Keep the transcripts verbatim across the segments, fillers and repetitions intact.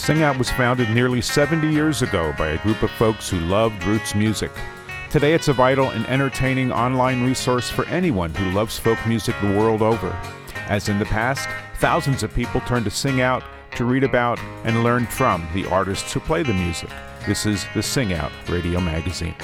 Sing Out was founded nearly seventy years ago by a group of folks who loved roots music. Today it's a vital and entertaining online resource for anyone who loves folk music the world over. As in the past, thousands of people turn to Sing Out to read about and learn from the artists who play the music. This is the Sing Out Radio Magazine.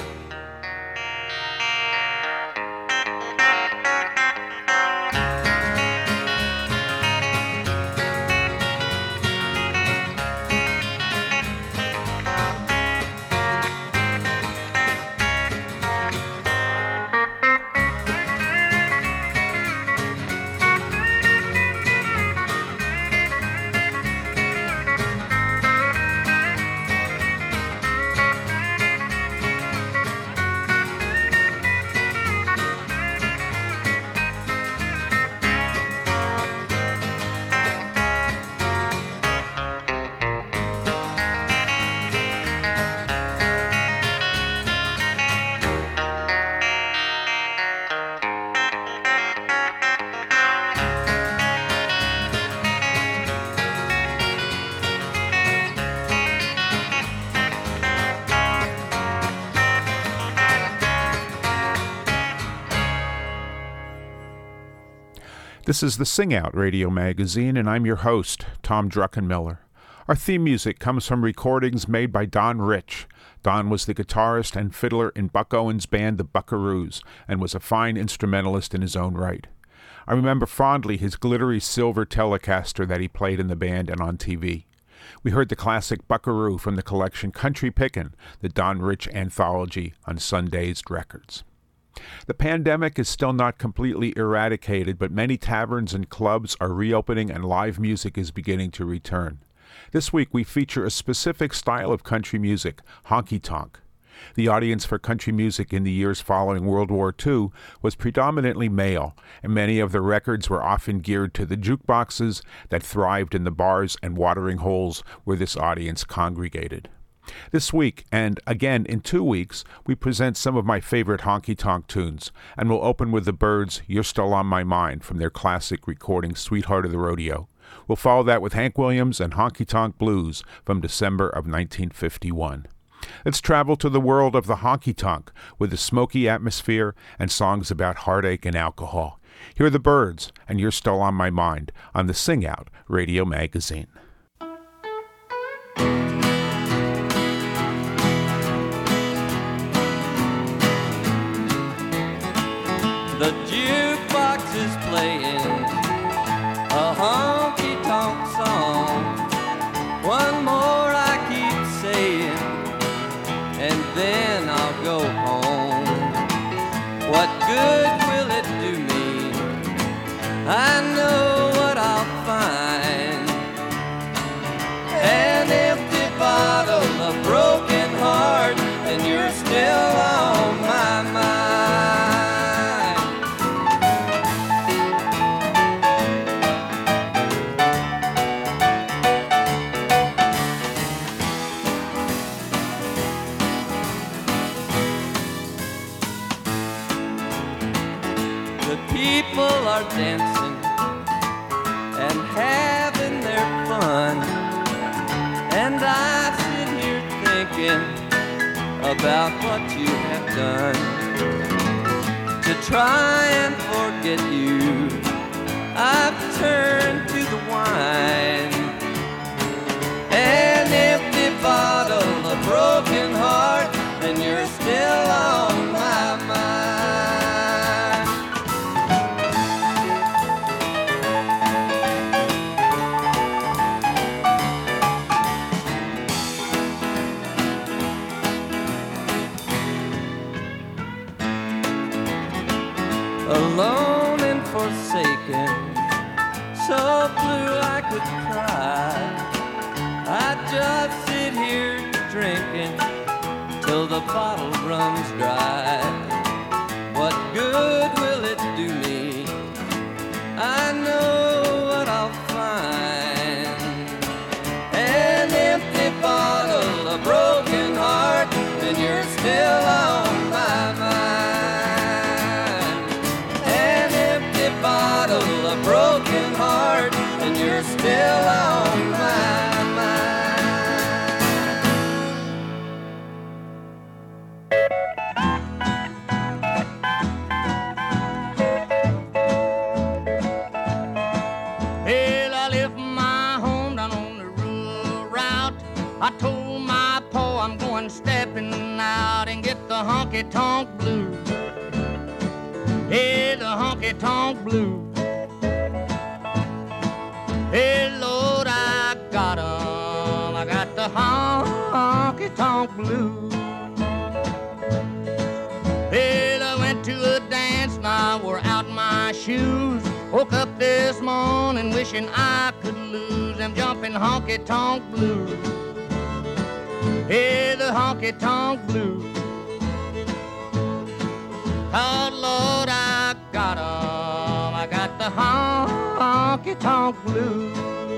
This is the Sing Out Radio Magazine, and I'm your host, Tom Druckenmiller. Our theme music comes from recordings made by Don Rich. Don was the guitarist and fiddler in Buck Owens' band, the Buckaroos, and was a fine instrumentalist in his own right. I remember fondly his glittery silver Telecaster that he played in the band and on T V. We heard the classic Buckaroo from the collection Country Pickin', the Don Rich anthology on Sun-Dazed Records. The pandemic is still not completely eradicated, but many taverns and clubs are reopening and live music is beginning to return. This week we feature a specific style of country music, honky-tonk. The audience for country music in the years following World War Two was predominantly male, and many of the records were often geared to the jukeboxes that thrived in the bars and watering holes where this audience congregated. This week, and again in two weeks, we present some of my favorite honky-tonk tunes, and we'll open with the Byrds' You're Still on My Mind from their classic recording Sweetheart of the Rodeo. We'll follow that with Hank Williams and Honky Tonk Blues from December of nineteen fifty-one. Let's travel to the world of the honky-tonk with a smoky atmosphere and songs about heartache and alcohol. Here are the Byrds and You're Still on My Mind on the Sing Out Radio Magazine. The jukebox is playing a honky-tonk song. One more I keep saying, and then I'll go home. What good will it do me? I know what I'll find. An empty bottle, a broken heart, and you're still on my mind. People are dancing and having their fun, and I sit here thinking about what you have done. To try and forget you, I've turned to the wine. An empty bottle, a broken heart, and you're still on my mind. Alone and forsaken, so blue I could cry. I just sit here drinking till the bottle runs dry. What good will it do me? I know what I'll find. An empty bottle, a broken heart, and you're still on my mind. Bottle, a broken heart, and you're still on my mind. I told my pa I'm going stepping out and get the honky-tonk blues. Hey, the honky-tonk blues. Hey, Lord, I got 'em. I got the honky-tonk blues. Well, I went to a dance and I wore out my shoes. Woke up this morning wishing I could lose them jumping honky-tonk blues. Hey, the honky-tonk blues. Oh, Lord, I got 'em. I got the honky-tonk blues.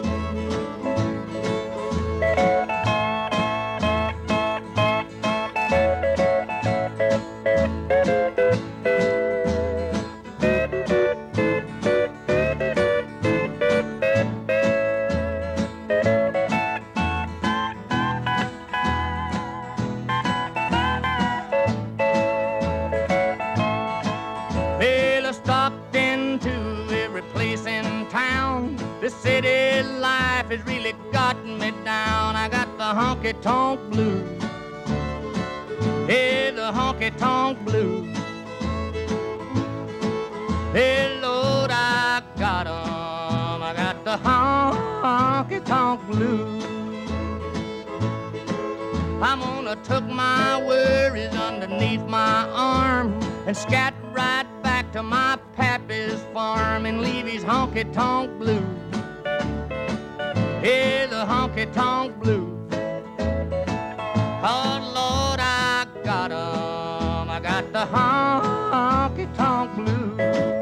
City life has really gotten me down. I got the honky-tonk blues. Hey, the honky-tonk blues. Hey, Lord, I got 'em. I got the honky-tonk blues. I'm gonna tuck my worries underneath my arm and scat right back to my pappy's farm and leave his honky-tonk blues. Hey, the honky-tonk blues. Oh, Lord, I got 'em. I got the honky-tonk blues.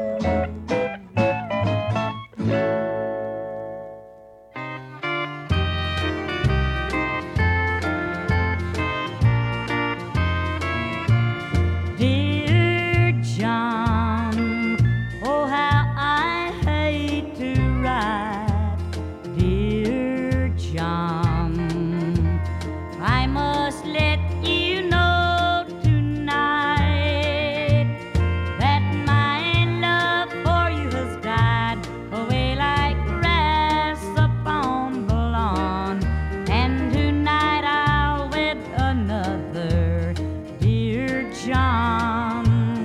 Dear John, oh, how I hate to ride. Dear John, I must let you know tonight that my love for you has died away like grass upon the lawn, and tonight I'll wed another. Dear John,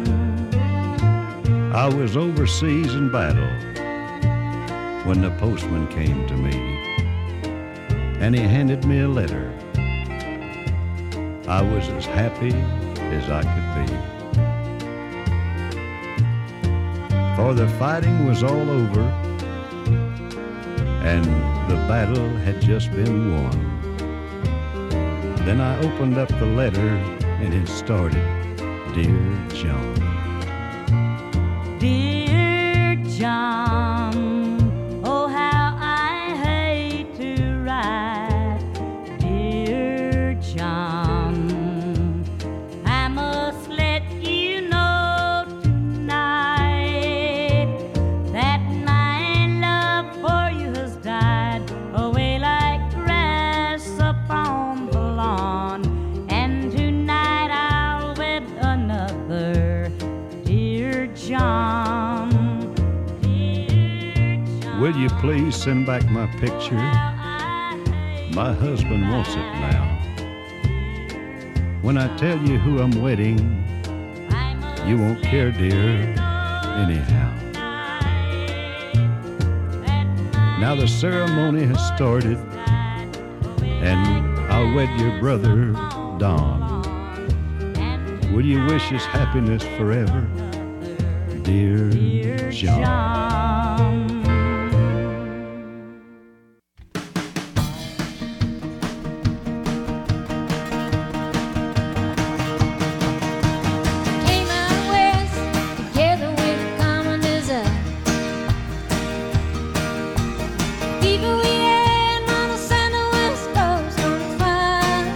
I was overseas in battle when the postman came to me, and he handed me a letter. I was as happy as I could be, for the fighting was all over and the battle had just been won. Then I opened up the letter and it started, Dear John. Dear John, oh, how I hate to ride. Dear John, I must let you know tonight that my love for you has died away like grass upon the lawn, and tonight I'll wed another. Dear John, dear John, Will you please send back my picture? how I My husband wants it now. When I tell you who I'm wedding, you won't care, dear, anyhow. Now the ceremony has started, and I'll wed your brother, Don. Will you wish us happiness forever, dear John? Came out west, together with common desire. People we had on the sand of West Coast on fire.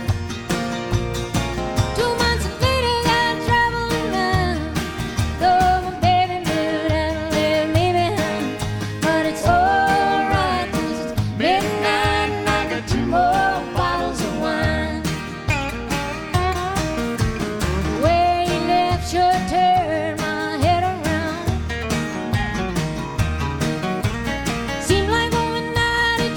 Two months later, got traveling now. Though my baby moved and left me behind, but it's alright 'cause it's midnight and I got two more bottles of wine. Where you left sure turned my head around. Seemed like overnight it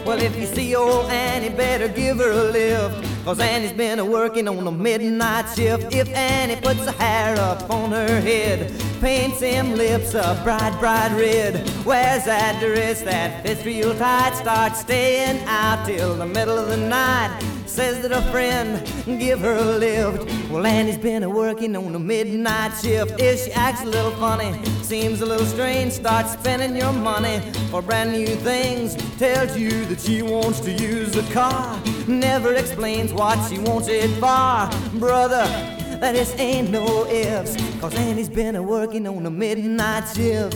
Well, if you see old Annie, better give her a lift, 'cause Annie's been a-working on the midnight shift. If Annie puts her hair up on her head, paints them lips a bright, bright red, wears that dress that fits real tight, starts staying out till the middle of the night, says that a friend give her a lift. Well, Annie's been a-working on the midnight shift. If she acts a little funny, seems a little strange, starts spending your money for brand new things, tells you that she wants to use the car, never explains what she wants it for. Brother, that just ain't no ifs, 'cause Annie's been a-working on the midnight shift.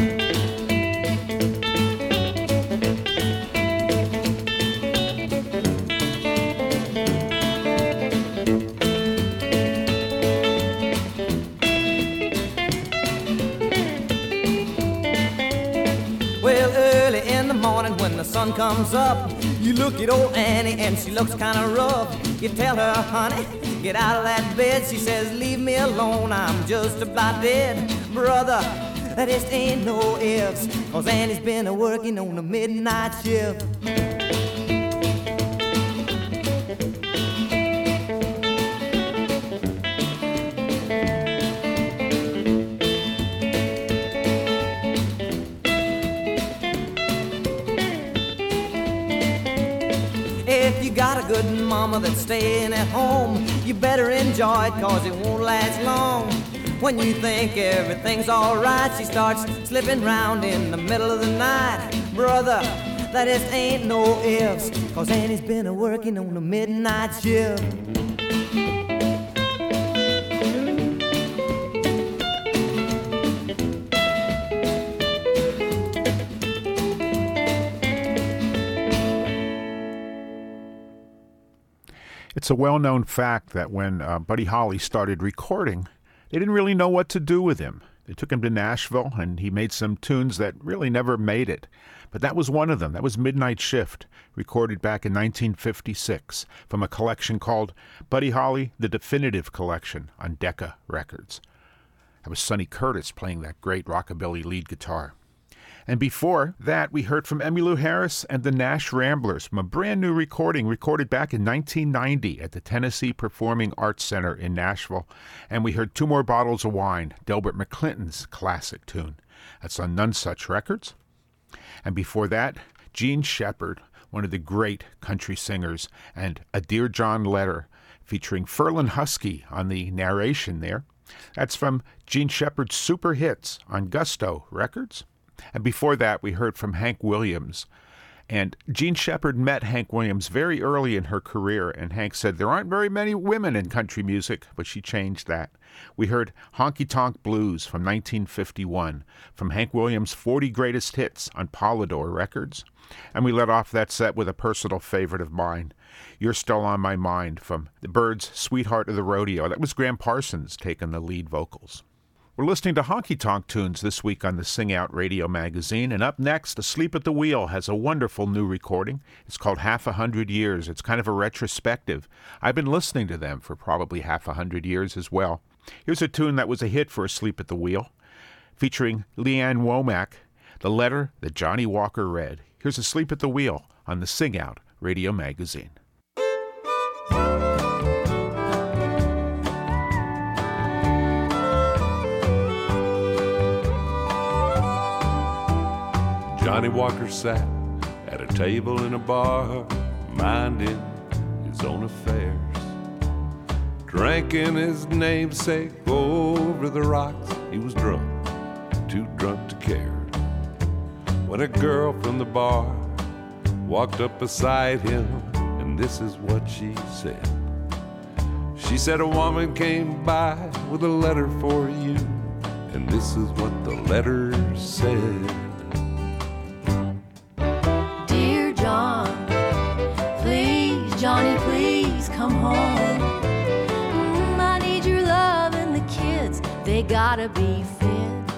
Well, early in the morning when the sun comes up, you look at old Annie and she looks kind of rough. You tell her, honey, get out of that bed. She says, leave me alone, I'm just about dead. Brother, that just ain't no ifs, 'cause Annie's been a-working on the midnight shift. If you got a good mama that's staying at home, you better enjoy it, 'cause it won't last long. When you think everything's alright, she starts slipping round in the middle of the night. Brother, that just ain't no ifs, 'cause Annie's been a-working on the midnight shift. It's a well-known fact that when uh, Buddy Holly started recording, they didn't really know what to do with him. They took him to Nashville, and he made some tunes that really never made it. But that was one of them. That was Midnight Shift, recorded back in nineteen fifty-six from a collection called Buddy Holly, The Definitive Collection on Decca Records. That was Sonny Curtis playing that great rockabilly lead guitar. And before that, we heard from Emmylou Harris and the Nash Ramblers from a brand new recording recorded back in nineteen ninety at the Tennessee Performing Arts Center in Nashville. And we heard Two More Bottles of Wine, Delbert McClinton's classic tune. That's on None Such Records. And before that, Gene Shepard, one of the great country singers, and A Dear John Letter, featuring Ferlin Husky on the narration there. That's from Gene Shepard's Super Hits on Gusto Records. And before that, we heard from Hank Williams. And Gene Shepard met Hank Williams very early in her career, and Hank said, there aren't very many women in country music, but she changed that. We heard Honky Tonk Blues from nineteen fifty-one, from Hank Williams' forty Greatest Hits on Polydor Records. And we let off that set with a personal favorite of mine, You're Still on My Mind, from the Byrds' Sweetheart of the Rodeo. That was Graham Parsons taking the lead vocals. We're listening to honky-tonk tunes this week on the Sing Out Radio magazine, and up next, Asleep at the Wheel has a wonderful new recording. It's called Half a Hundred Years. It's kind of a retrospective. I've been listening to them for probably half a hundred years as well. Here's a tune that was a hit for Asleep at the Wheel, featuring Leanne Womack, The Letter That Johnny Walker Read. Here's Asleep at the Wheel on the Sing Out Radio magazine. Johnny Walker sat at a table in a bar, minding his own affairs, drinking his namesake over the rocks. He was drunk, too drunk to care, when a girl from the bar walked up beside him, and this is what she said. She said, a woman came by with a letter for you, and this is what the letter said. Johnny, please come home. Mm, I need your love and the kids, they gotta be fed.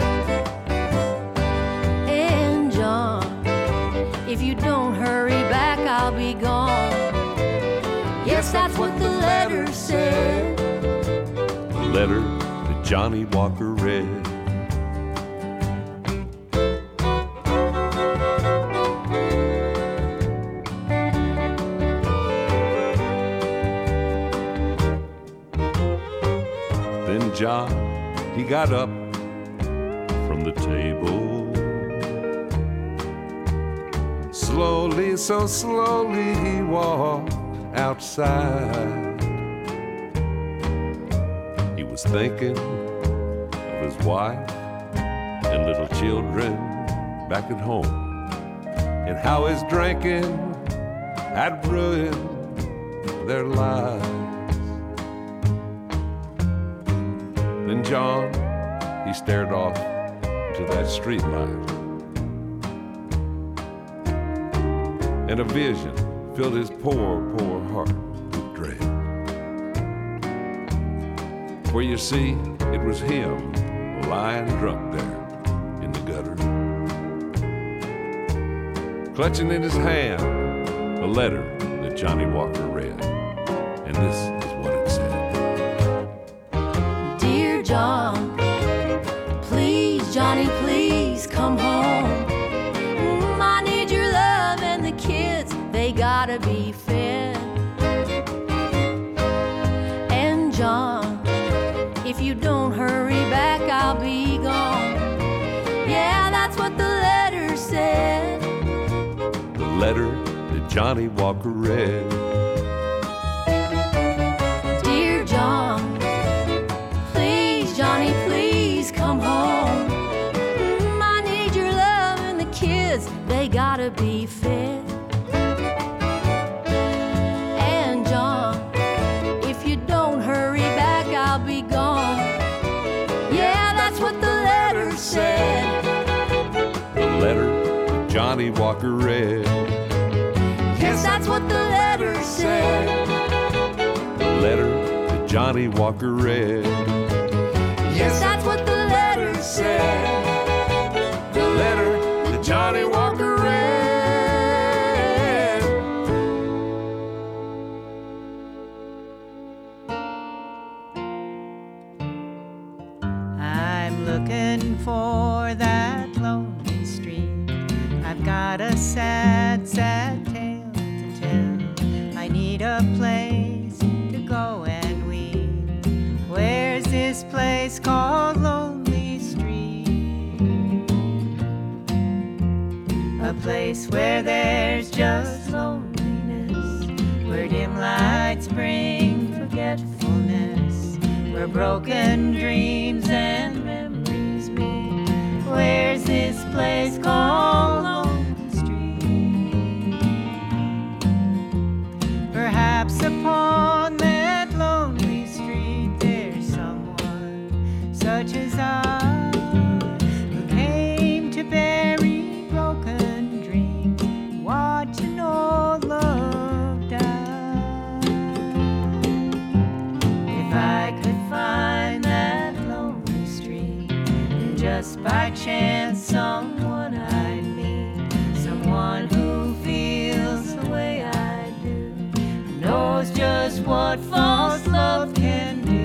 And John, if you don't hurry back, I'll be gone. Yes, that's what the letter said. The letter that Johnny Walker read. John, he got up from the table. Slowly, so slowly he walked outside. He was thinking of his wife and little children back at home, and how his drinking had ruined their lives. Then John, he stared off to that street light, and a vision filled his poor, poor heart with dread. For you see, it was him lying drunk there in the gutter, clutching in his hand a letter that Johnny Walker read. And this is what it said. Dear John, please, Johnny, please come home. Mm, I need your love, and the kids, they gotta be fed. And John, if you don't hurry back, I'll be gone. Yeah, that's what the letter said. The letter that Johnny Walker read. Dear John, please, Johnny, please come home. Mm, I need your love, and the kids, they gotta be fed. And John, if you don't hurry back, I'll be gone. Yeah, that's what the letter said. The letter that Johnny Walker read. Yes, that's what the letter said. The letter that Johnny Walker read. Yes, that's what the letter said. The letter that Johnny Walker read. I'm looking for that lonely street. I've got a sad, sad tale to tell. I need a place to go and weep. Where's this place called Lonely Street? A place where there's just loneliness, where dim lights bring forgetfulness, where broken dreams and memories meet. Where's this place called Lonely Street? Perhaps upon that lonely street there's someone such as I, who came to bury broken dreams, watch an old love die. If I could find that lonely street, and just by chance someone I'd meet, someone who feels the way I do, knows just what false love can do.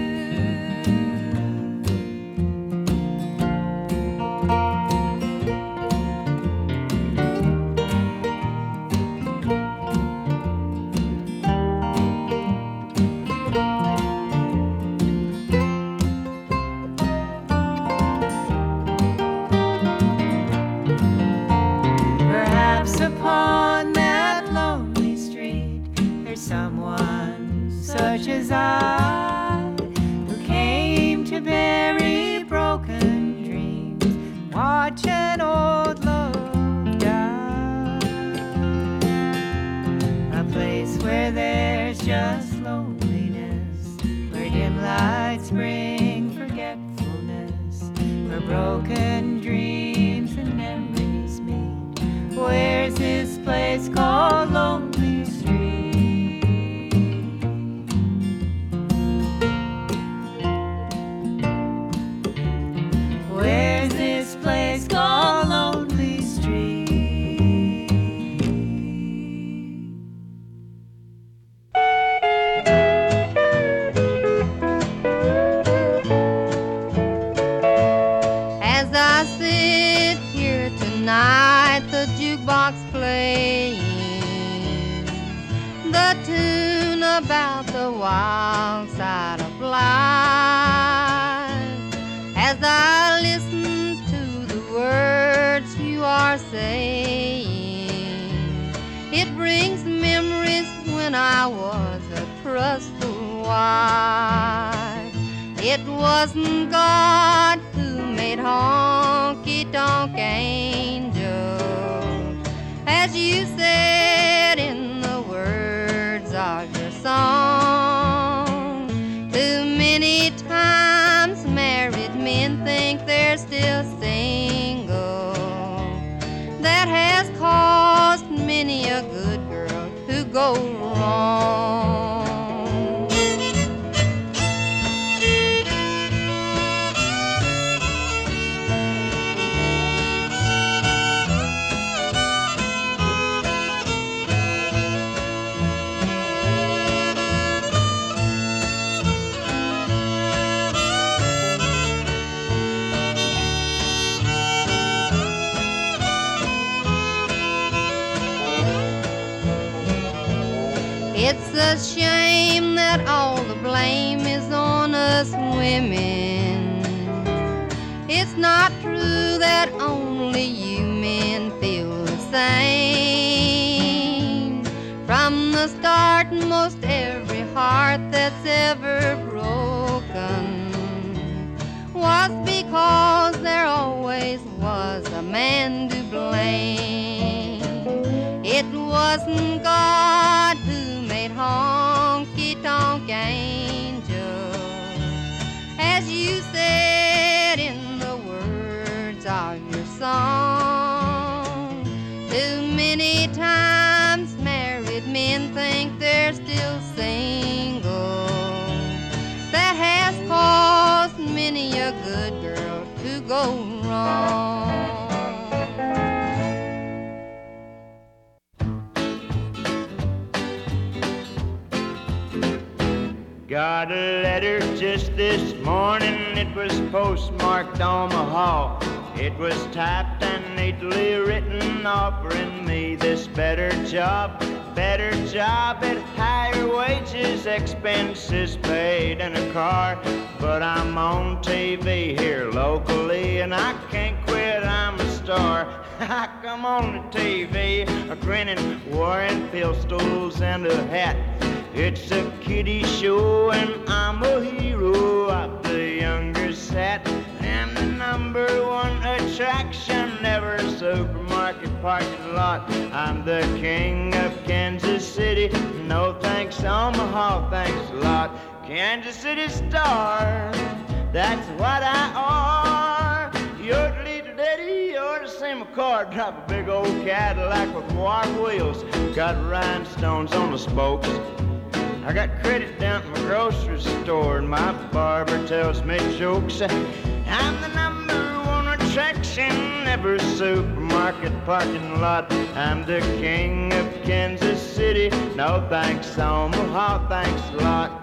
Perhaps upon that lonely street there's someone such as I, who came to bury broken dreams, watch an old love die. A place where there's just loneliness, where dim lights bring forgetfulness, where broken dreams and memories meet. Where's this place called Lonely Street? Where's this place called Lonely Street? As I sit here tonight, the jukebox playing the tune about the wild side of life. are saying. It brings memories when I was a trustful wife. It wasn't God who made honky-tonk angels, as you said in the words of your song. Too many times married men think they're still single. That has caused many a good girl to go wrong. It's a shame that all the blame is on us women. It's not true that only you men feel the same. From the start, most every heart that's ever broken was because there always was a man to blame. It wasn't God who made honky-tonk angels, as you said in the words of your song. Too many times married men think they're still single. That has caused many a good girl to go wrong. Got a letter just this morning, it was postmarked Omaha. It was typed and neatly written, offering me this better job, better job at higher wages, expenses paid, and a car. But I'm on T V here locally, and I can't quit, I'm a star. I come on the T V, a grinning, wearing pistols and a hat. It's a kiddie show and I'm a hero of the younger set. And the number one attraction, never supermarket parking lot. I'm the king of Kansas City, no thanks Omaha, thanks a lot. Kansas City star, that's what I are. You're the leader, daddy, you're the same car. Drive a big old Cadillac with wire wheels, got rhinestones on the spokes. I got credit down at my grocery store, and my barber tells me jokes. I'm the number one attraction, every supermarket parking lot. I'm the king of Kansas City, no thanks Omaha, thanks a lot.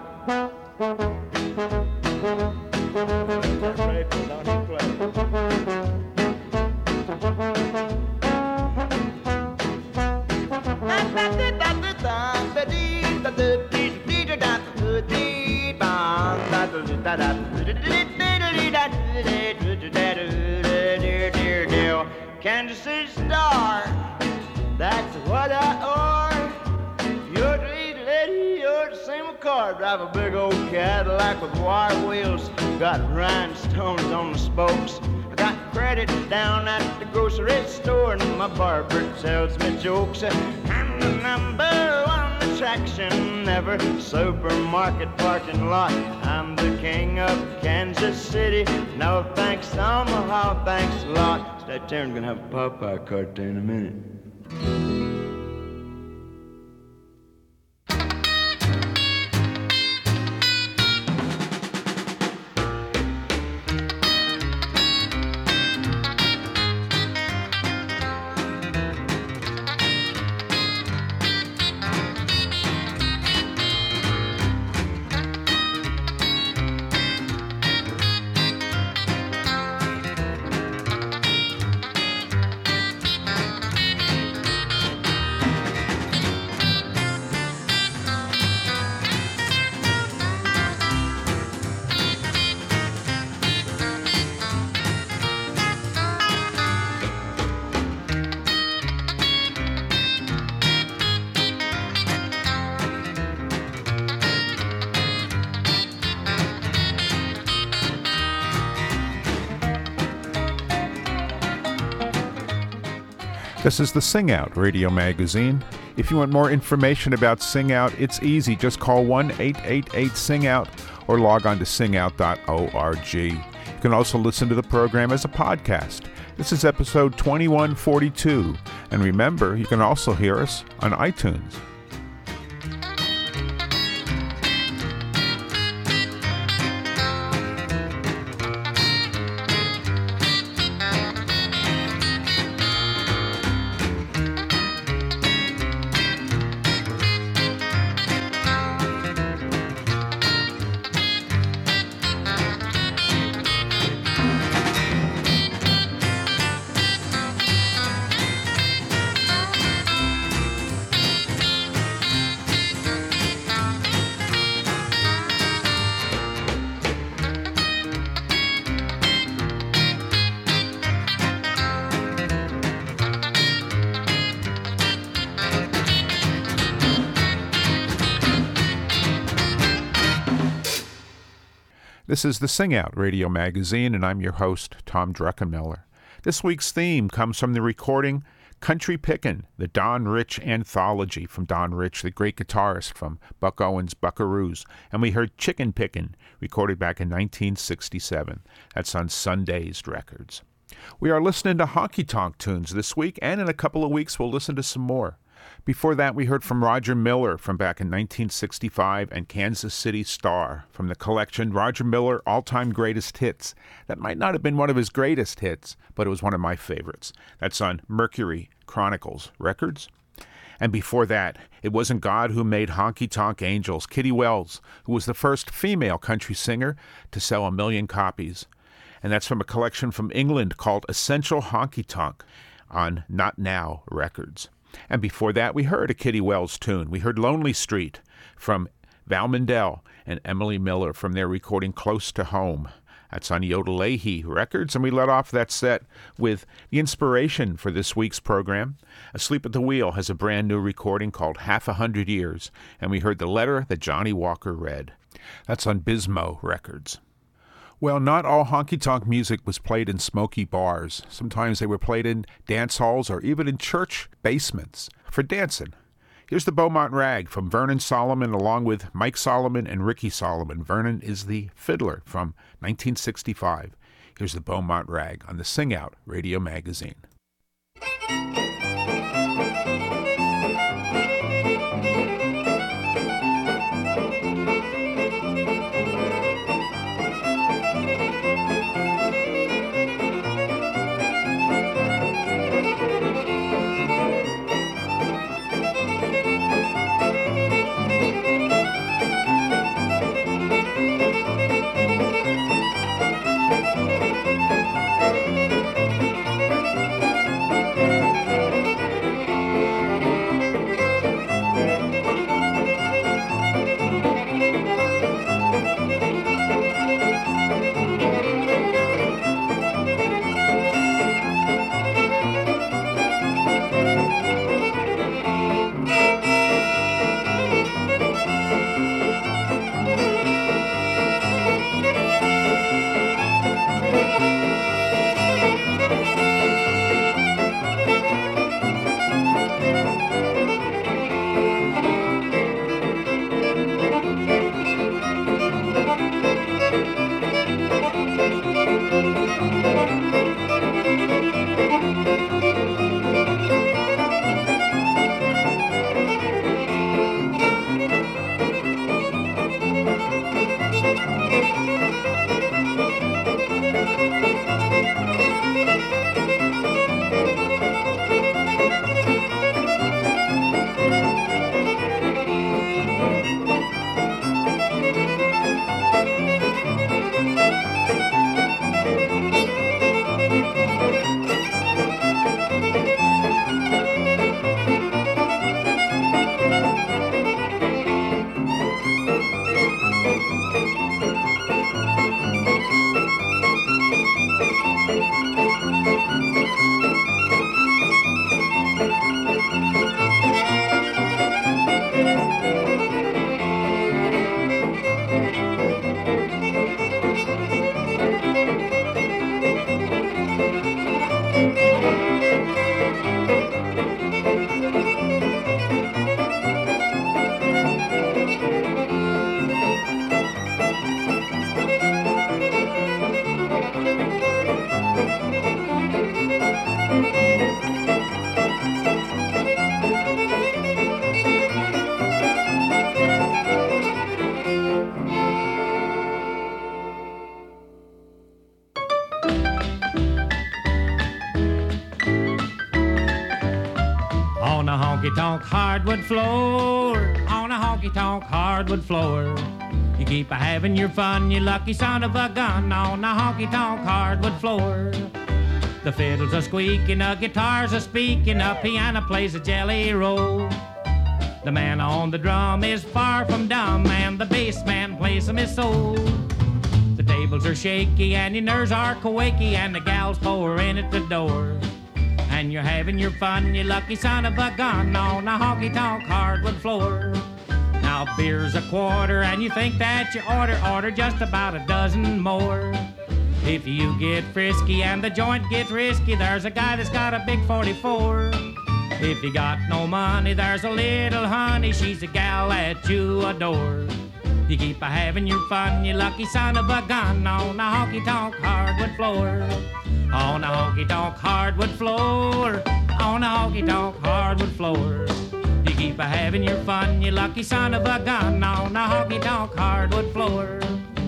Kansas City star, that's what I are. You're the lead lady, you're the same car. Drive a big old Cadillac with wire wheels, got rhinestones on the spokes. I got credit down at the grocery store, and my barber tells me jokes. I'm the number one attraction, never supermarket parking lot. I'm the king of Kansas City, no thanks Omaha, thanks a lot. That Taryn's gonna have a Popeye cartoon in a minute. This is the Sing Out radio magazine. If you want more information about Sing Out, it's easy. Just call one eight eight eight sing out or log on to sing out dot org. You can also listen to the program as a podcast. This is episode twenty-one forty-two. And remember, you can also hear us on iTunes. This is the Sing Out radio magazine, and I'm your host, Tom Druckenmiller. This week's theme comes from the recording Country Pickin', the Don Rich anthology from Don Rich, the great guitarist from Buck Owens' Buckaroos. And we heard Chicken Pickin', recorded back in nineteen sixty-seven. That's on Sundazed Records. We are listening to honky-tonk tunes this week, and in a couple of weeks we'll listen to some more. Before that, we heard from Roger Miller from back in nineteen sixty-five and Kansas City Star from the collection Roger Miller All-Time Greatest Hits. That might not have been one of his greatest hits, but it was one of my favorites. That's on Mercury Chronicles Records. And before that, it wasn't God who made Honky Tonk Angels. Kitty Wells, who was the first female country singer to sell a million copies. And that's from a collection from England called Essential Honky Tonk on Not Now Records. And before that, we heard a Kitty Wells tune. We heard Lonely Street from Val Mindell and Emily Miller from their recording Close to Home. That's on Yodel-Lahey Records. And we let off that set with the inspiration for this week's program. Asleep at the Wheel has a brand new recording called Half a Hundred Years. And we heard The Letter That Johnny Walker Read. That's on Bismo Records. Well, not all honky-tonk music was played in smoky bars. Sometimes they were played in dance halls or even in church basements for dancing. Here's the Beaumont Rag from Vernon Solomon along with Mike Solomon and Ricky Solomon. Vernon is the fiddler from nineteen sixty-five. Here's the Beaumont Rag on the Sing Out radio magazine. On a honky-tonk hardwood floor, on a honky-tonk hardwood floor. You keep a-having your fun, you lucky son of a gun, on a honky-tonk hardwood floor. The fiddle's a-squeaking, a guitar's a-speaking, a piano plays a jelly roll. The man on the drum is far from dumb, and the bass man plays some his soul. The tables are shaky, and your nerves are quaky, and the gals pour in at the door. And you're having your fun, you lucky son of a gun, on a honky-tonk hardwood floor. Now beer's a quarter, and you think that you order, order just about a dozen more. If you get frisky and the joint gets risky, there's a guy that's got a big forty-four. If you got no money, there's a little honey, she's a gal that you adore. You keep a-having your fun, you lucky son of a gun, on a honky-tonk hardwood floor. On a honky-tonk hardwood floor, on a honky-tonk hardwood floor. You keep a-having your fun, you lucky son of a gun, on a honky-tonk hardwood floor.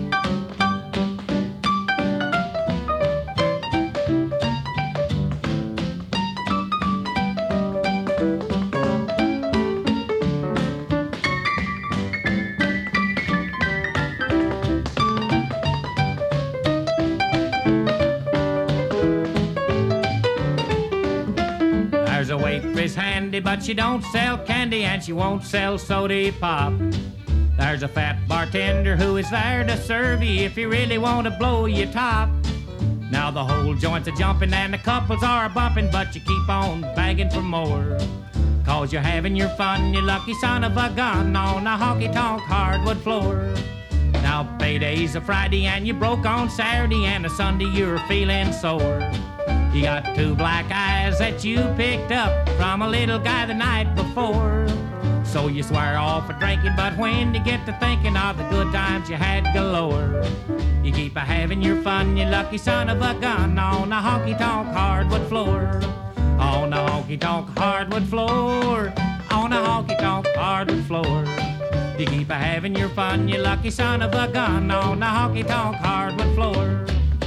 Handy, but she don't sell candy and she won't sell soda pop. There's a fat bartender who is there to serve you if you really want to blow your top. Now the whole joint's a jumping and the couples are bumping, but you keep on begging for more. Cause you're having your fun, you lucky son of a gun, on a honky-tonk hardwood floor. Now payday's a Friday and you broke on Saturday, and a Sunday you're feeling sore. You got two black eyes that you picked up from a little guy the night before. So you swear off for drinking, but when you get to thinking of the good times you had galore, you keep a-having your fun, you lucky son of a gun, on a honky-tonk hardwood floor. On a honky-tonk hardwood floor, on a honky-tonk hardwood floor. You keep a-having your fun, you lucky son of a gun, on a honky-tonk hardwood floor.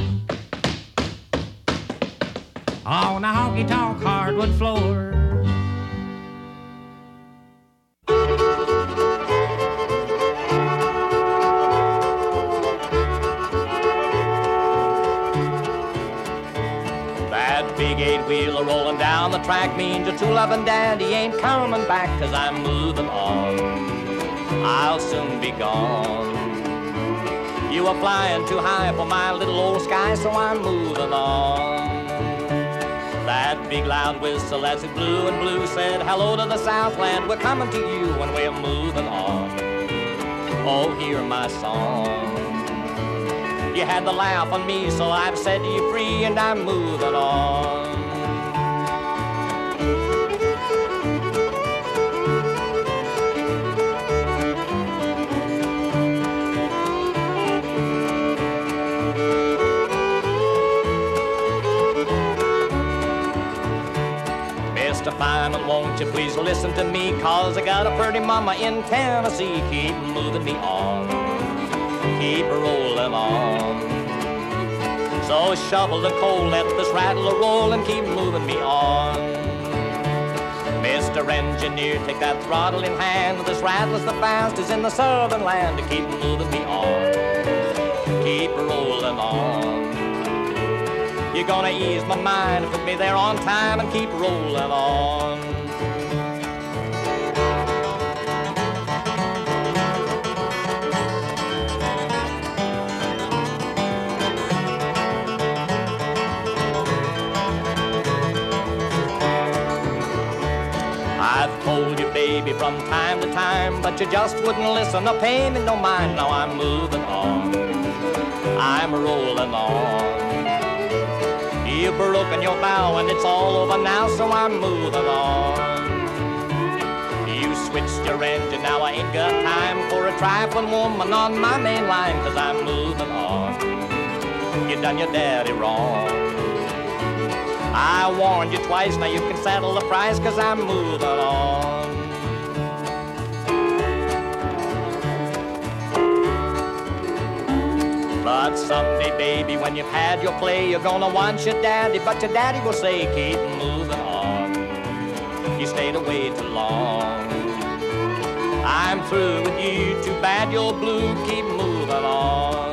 On a honky-tonk hardwood floor. That big eight-wheeler rolling down the track means your true loving daddy ain't coming back, 'cause I'm moving on. I'll soon be gone. You are flying too high for my little old sky, so I'm moving on. That big loud whistle as it blew and blew said, hello to the Southland, we're coming to you and we're moving on. Oh, hear my song. You had the laugh on me, so I've set you free and I'm moving on. Fireman, won't you please listen to me, 'cause I got a pretty mama in Tennessee. Keep moving me on, keep rolling on. So shovel the coal, let this rattle roll and keep moving me on. Mister Engineer, take that throttle in hand. This rattle's the fastest in the southern land. Keep moving me on, keep rolling on. You're gonna ease my mind, put me there on time and keep rolling on. I've told you, baby, from time to time, but you just wouldn't listen or pay me no mind. Now I'm moving on, I'm rolling on. You've broken your vow and it's all over now, so I'm moving on. You switched your engine, now I ain't got time for a trifling woman on my main line, 'cause I'm moving on. You done your daddy wrong. I warned you twice, now you can settle the price, 'cause I'm moving on. But someday, baby, when you've had your play, you're gonna want your daddy, but your daddy will say, keep moving on. You stayed away too long. I'm through with you, too bad you're blue, keep moving on.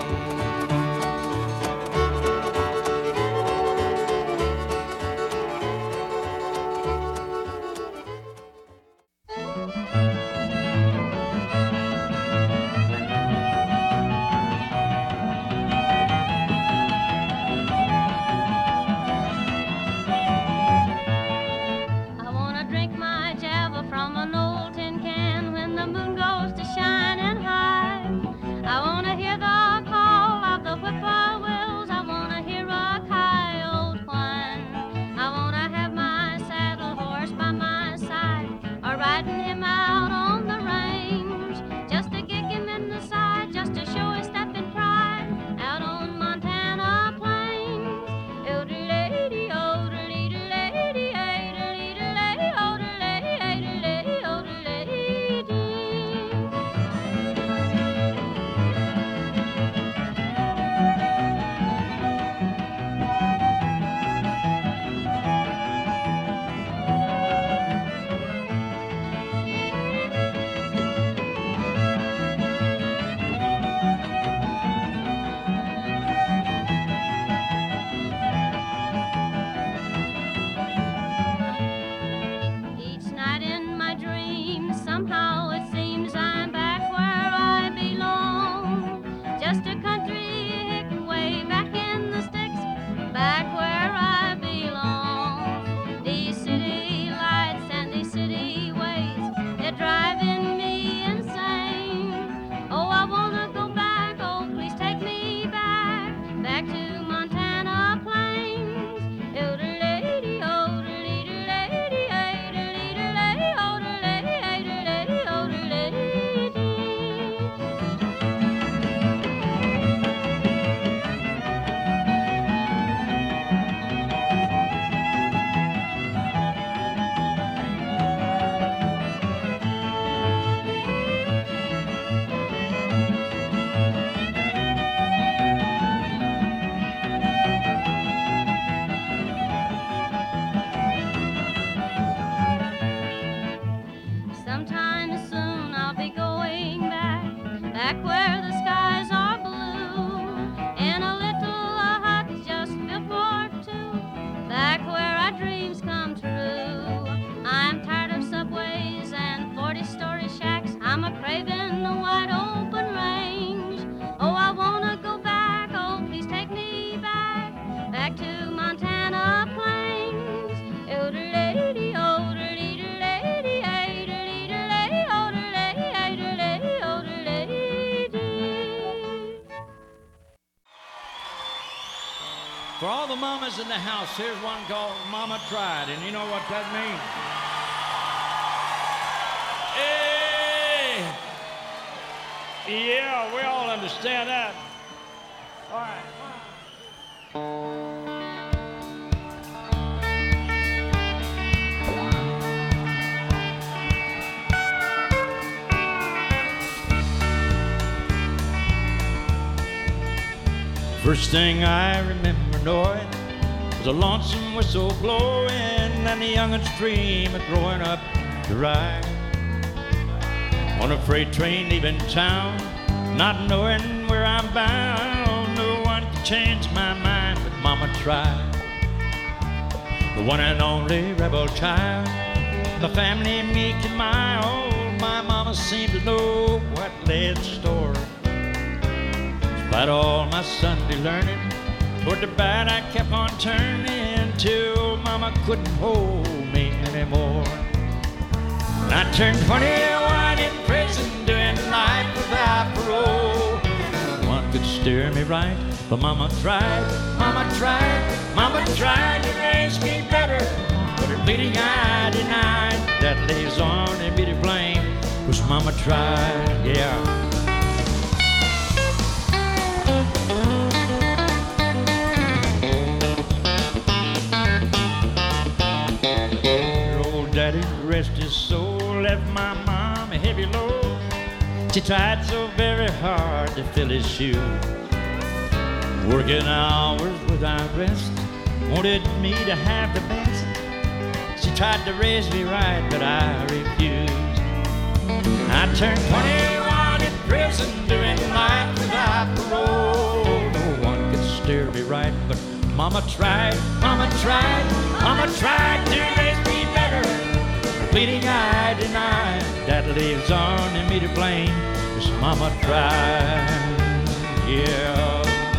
For all the mamas in the house, here's one called Mama Tried, and you know what that means. Hey! Yeah, we all understand that. All right. First thing I remember knowing was a lonesome whistle blowing and the young'un's dream of growing up to ride on a freight train leaving town, not knowing where I'm bound. No one could change my mind, but Mama tried. The one and only rebel child, the family meek and mild. My mama seemed to know what lay in store. Despite all my Sunday learning, toward the bad I kept on turning till Mama couldn't hold me anymore. When I turned twenty-one in prison, doing life without parole, no one could steer me right, but Mama tried, Mama tried, Mama tried to raise me better, but her bleeding I denied. That lays on and be to blame, 'cause Mama tried, yeah. Daddy, rest his soul, left my mom a heavy load. She tried so very hard to fill his shoes, working hours without rest, wanted me to have the best. She tried to raise me right, but I refused. I turned twenty-one in prison, doing life without parole. No one could steer me right, but Mama tried, Mama tried, Mama tried to raise me better. Bleeding I denied, Dad leaves on me to blame. This Mama tried, yeah.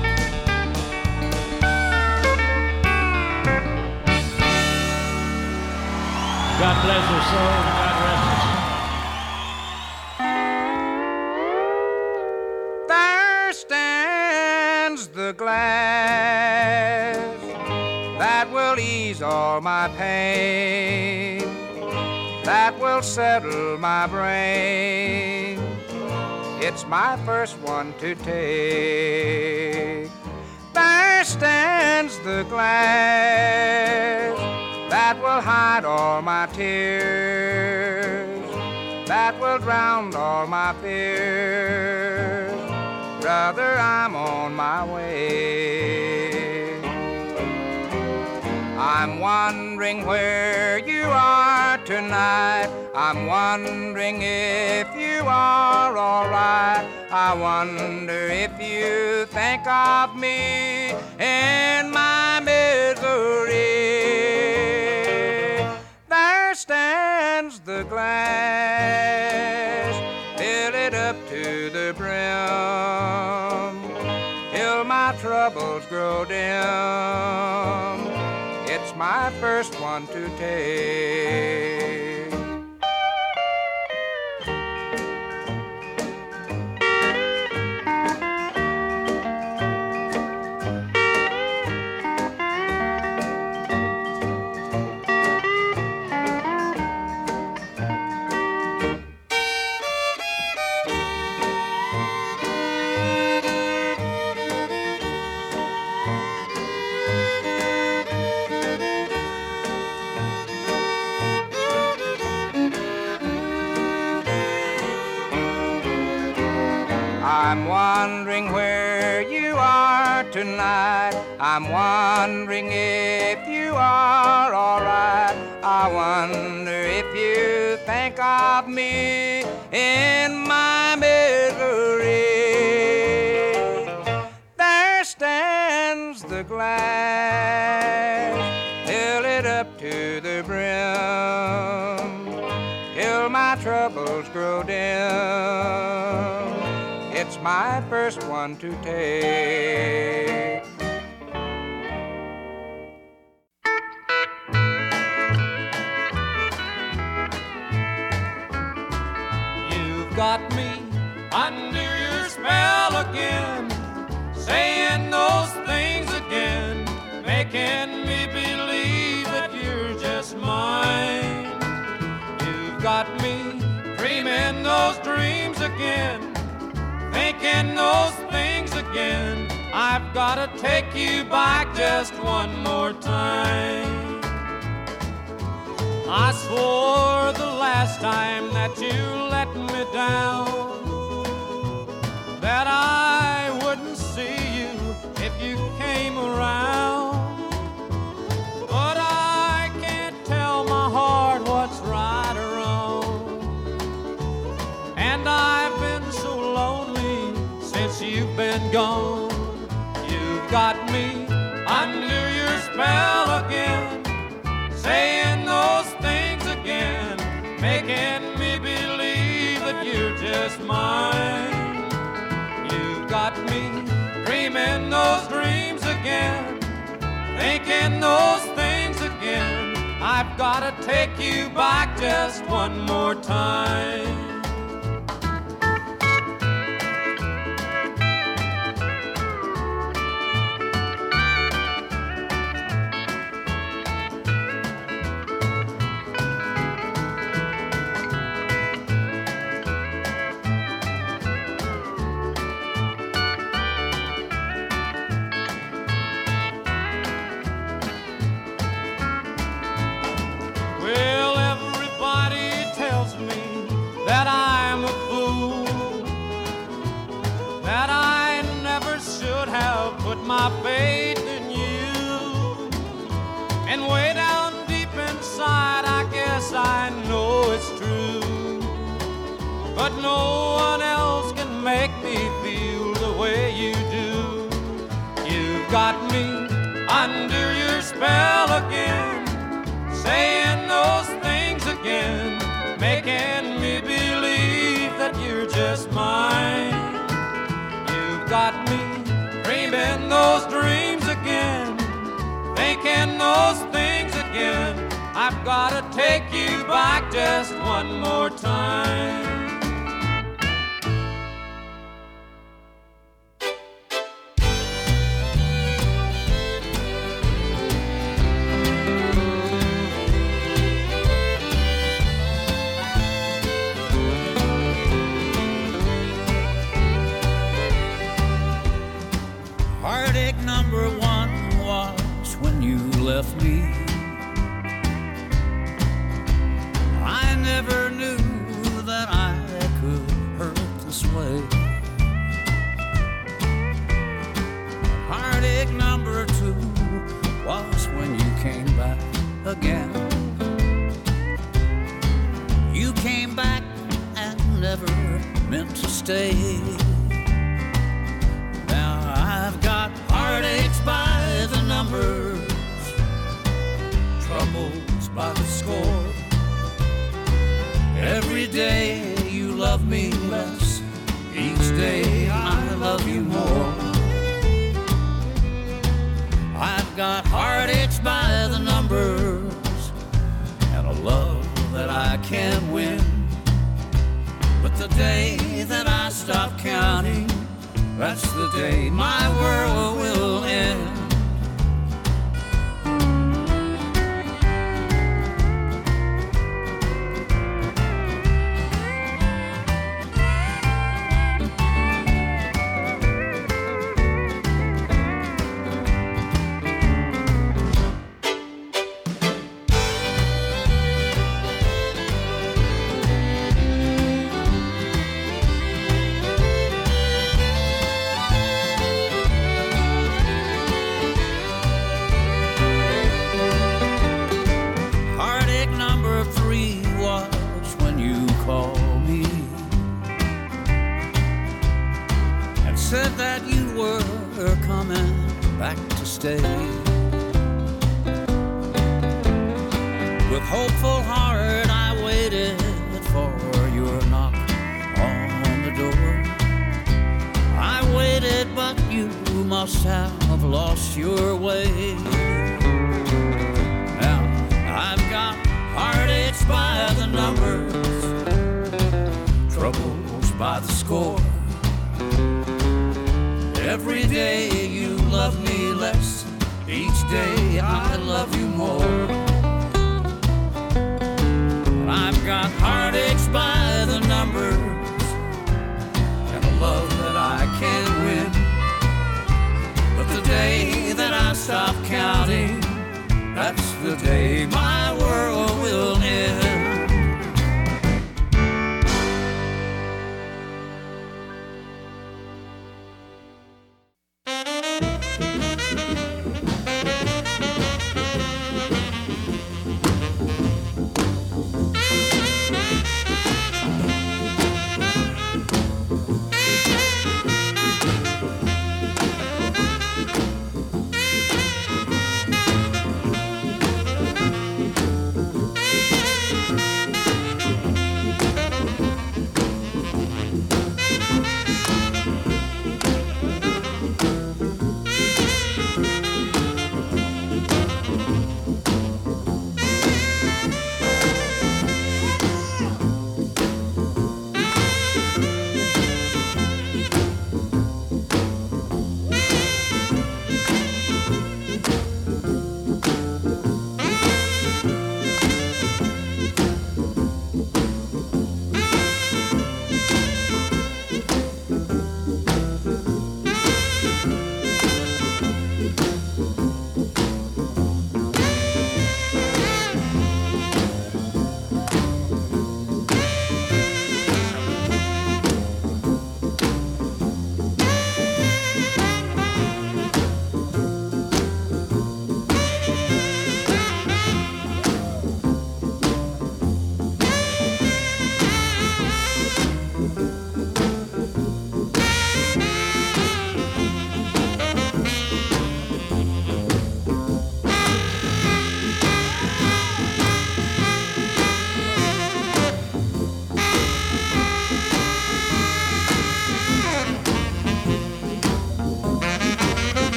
God bless her soul and God rest her soul. There stands the glass that will ease all my pain, that will settle my brain. It's my first one to take. There stands the glass that will hide all my tears, that will drown all my fears. Brother, I'm on my way. I'm wondering where you are tonight. I'm wondering if you are all right. I wonder if you think of me in my misery. There stands the glass, fill it up to the brim, till my troubles grow dim. It's my first one to take. I'm wondering where you are tonight. I'm wondering if you are all right. I wonder if you think of me in my misery. There stands the glass, fill it up to the brim, till my troubles grow dim. It's my first one to take. You've got me under your spell again, saying those things again, making me believe that you're just mine. You've got me dreaming those dreams again, thinking those things again. I've gotta take you back just one more time. I swore the last time that you let me down that I wouldn't see you if you came around. But I can't tell my heart what's right or wrong, and I've been so lonely since you've been gone. You've got me under your spell again, saying those things again, making me believe that you're just mine. You've got me dreaming those dreams again, thinking those things again. I've gotta take you back just one more time. That but no one else can make me feel the way you do. You've got me under your spell again, saying those things again, making me believe that you're just mine. You've got me dreaming those dreams again, thinking those things again. I've gotta take you back just one more time. Heartache number one was when you left me. I never knew that I could hurt this way. Heartache number two was when you came back again. You came back and never meant to stay. Now I've got heartaches by the numbers, troubles by the score. Every day you love me less, each day I love you more. I've got heartaches by the numbers and a love that I can't win. But the day that I stop counting, that's the day my world will end. Said that you were coming back to stay. With hopeful heart I waited for your knock on the door. I waited, but you must have lost your way. Now I've got heartaches by the numbers, troubles by the score. Every day you love me less, each day I love you more. I've got heartaches by the numbers and a love that I can't win. But the day that I stop counting, that's the day my world will end.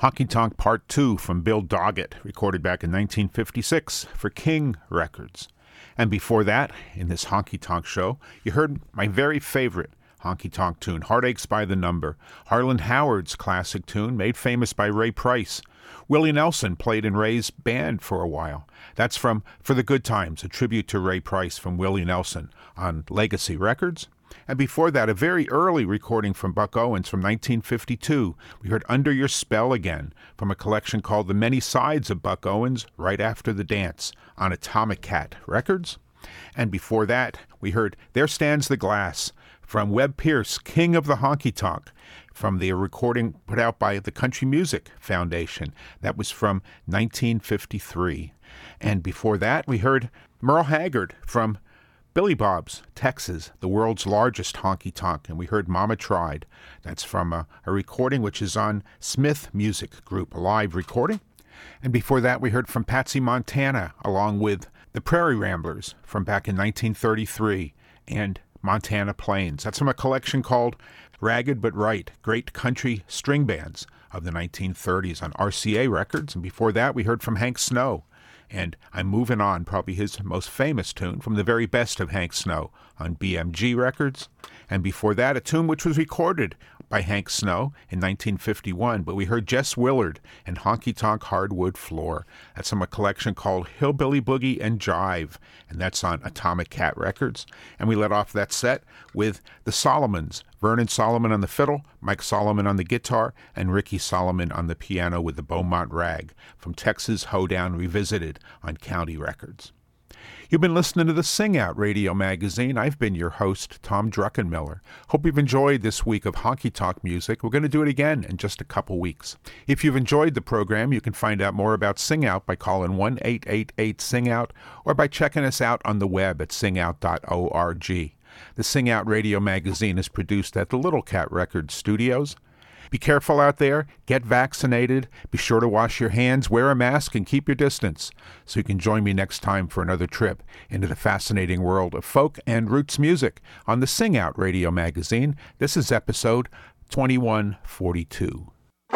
Honky Tonk Part two from Bill Doggett, recorded back in nineteen fifty-six for King Records. And before that, in this Honky Tonk show, you heard my very favorite honky tonk tune, Heartaches by the Number, Harlan Howard's classic tune made famous by Ray Price. Willie Nelson played in Ray's band for a while. That's from For the Good Times, a tribute to Ray Price from Willie Nelson on Legacy Records. And before that, a very early recording from Buck Owens from nineteen fifty-two. We heard Under Your Spell Again from a collection called The Many Sides of Buck Owens, Right After the Dance on Atomic Cat Records. And before that, we heard There Stands the Glass from Webb Pierce, King of the Honky Tonk, from the recording put out by the Country Music Foundation. That was from nineteen fifty-three. And before that, we heard Merle Haggard from Billy Bob's, Texas, the world's largest honky tonk, and we heard Mama Tried. That's from a, a recording which is on Smith Music Group, a live recording. And before that, we heard from Patsy Montana, along with the Prairie Ramblers from back in nineteen thirty-three, and Montana Plains. That's from a collection called Ragged But Right, Great Country String Bands of the nineteen thirties on R C A Records. And before that, we heard from Hank Snow, and I'm Moving On, probably his most famous tune from the very best of Hank Snow on B M G Records. And before that, a tune which was recorded by Hank Snow in nineteen fifty-one, but we heard Jess Willard and Honky Tonk Hardwood Floor. That's from a collection called Hillbilly Boogie and Jive, and that's on Atomic Cat Records. And we let off that set with the Solomons, Vernon Solomon on the fiddle, Mike Solomon on the guitar, and Ricky Solomon on the piano with the Beaumont Rag from Texas Hoedown Revisited on County Records. You've been listening to the Sing Out Radio Magazine. I've been your host, Tom Druckenmiller. Hope you've enjoyed this week of honky tonk music. We're going to do it again in just a couple weeks. If you've enjoyed the program, you can find out more about Sing Out by calling one eight eight eight sing out or by checking us out on the web at sing out dot org. The Sing Out Radio Magazine is produced at the Little Cat Records Studios. Be careful out there, get vaccinated, be sure to wash your hands, wear a mask, and keep your distance, so you can join me next time for another trip into the fascinating world of folk and roots music on the Sing Out Radio Magazine. This is episode twenty-one forty-two.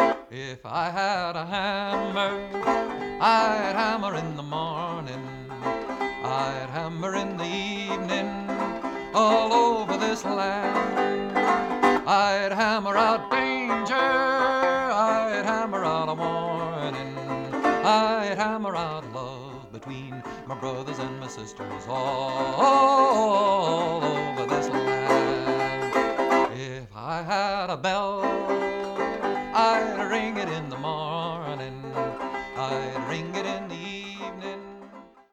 If I had a hammer, I'd hammer in the morning, I'd hammer in the evening, all over this land. I'd hammer out danger, I'd hammer out a warning, I'd hammer out love between my brothers and my sisters all over this land. If I had a bell, I'd ring it in the morning,